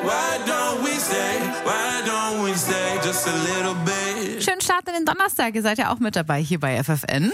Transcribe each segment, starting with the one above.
Schönen Start in den Donnerstag, ihr seid ja auch mit dabei hier bei FFN.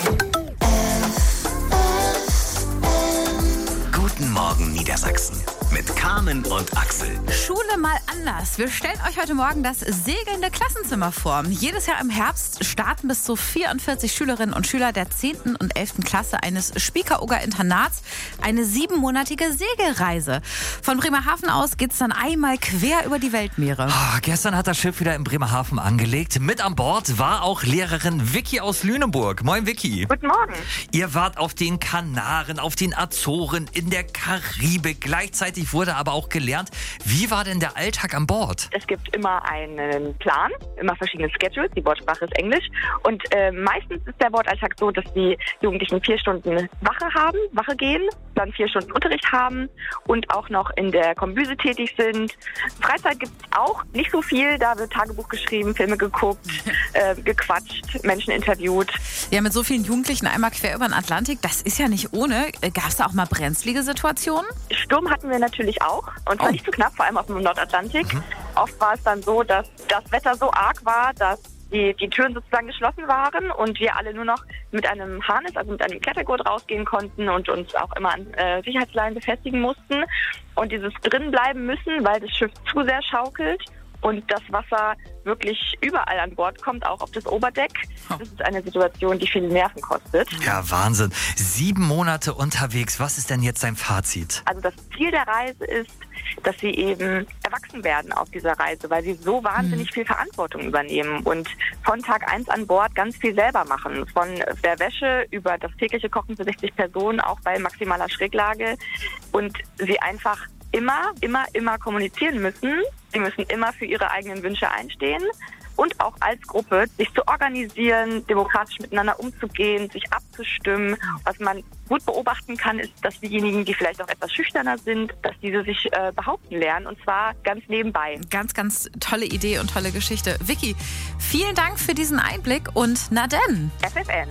Guten Morgen Niedersachsen mit Carmen und Axel. Schule mal anders. Wir stellen euch heute Morgen das segelnde Klassenzimmer vor. Jedes Jahr im Herbst starten bis zu 44 Schülerinnen und Schüler der 10. und 11. Klasse eines Spiekeroger Internats eine 7-monatige Segelreise. Von Bremerhaven aus geht's dann einmal quer über die Weltmeere. Gestern hat das Schiff wieder in Bremerhaven angelegt. Mit an Bord war auch Lehrerin Vicky aus Lüneburg. Moin Vicky. Guten Morgen. Ihr wart auf den Kanaren, auf den Azoren, in der Karibik. Gleichzeitig wurde aber auch gelernt. Wie war denn der Alltag an Bord? Es gibt immer einen Plan, immer verschiedene Schedules. Die Wortsprache ist Englisch. Und meistens ist der Bordalltag so, dass die Jugendlichen 4 Stunden Wache gehen, dann 4 Stunden Unterricht haben und auch noch in der Kombüse tätig sind. Freizeit gibt es auch nicht so viel. Da wird Tagebuch geschrieben, Filme geguckt, gequatscht, Menschen interviewt. Ja, mit so vielen Jugendlichen einmal quer über den Atlantik, das ist ja nicht ohne. Gab es da auch mal brenzlige Situationen? Sturm hatten wir natürlich auch. Und zwar nicht so knapp, vor allem auf dem Nordatlantik. Oft war es dann so, dass das Wetter so arg war, dass die Türen sozusagen geschlossen waren und wir alle nur noch mit einem Harness, also mit einem Klettergurt rausgehen konnten und uns auch immer an Sicherheitsleinen befestigen mussten. Und dieses drin bleiben müssen, weil das Schiff zu sehr schaukelt und das Wasser wirklich überall an Bord kommt, auch auf das Oberdeck. Das ist eine Situation, die viele Nerven kostet. Ja, Wahnsinn. 7 Monate unterwegs. Was ist denn jetzt dein Fazit? Also das Ziel der Reise ist, dass sie eben erwachsen werden auf dieser Reise, weil sie so wahnsinnig viel Verantwortung übernehmen und von Tag 1 an Bord ganz viel selber machen. Von der Wäsche über das tägliche Kochen für 60 Personen, auch bei maximaler Schräglage. Und sie einfach immer kommunizieren müssen. Sie müssen immer für ihre eigenen Wünsche einstehen und auch als Gruppe sich zu organisieren, demokratisch miteinander umzugehen, sich abzustimmen. Was man gut beobachten kann, ist, dass diejenigen, die vielleicht auch etwas schüchterner sind, dass diese sich behaupten lernen und zwar ganz nebenbei. Ganz, ganz tolle Idee und tolle Geschichte. Vicky, vielen Dank für diesen Einblick und na denn. FFN.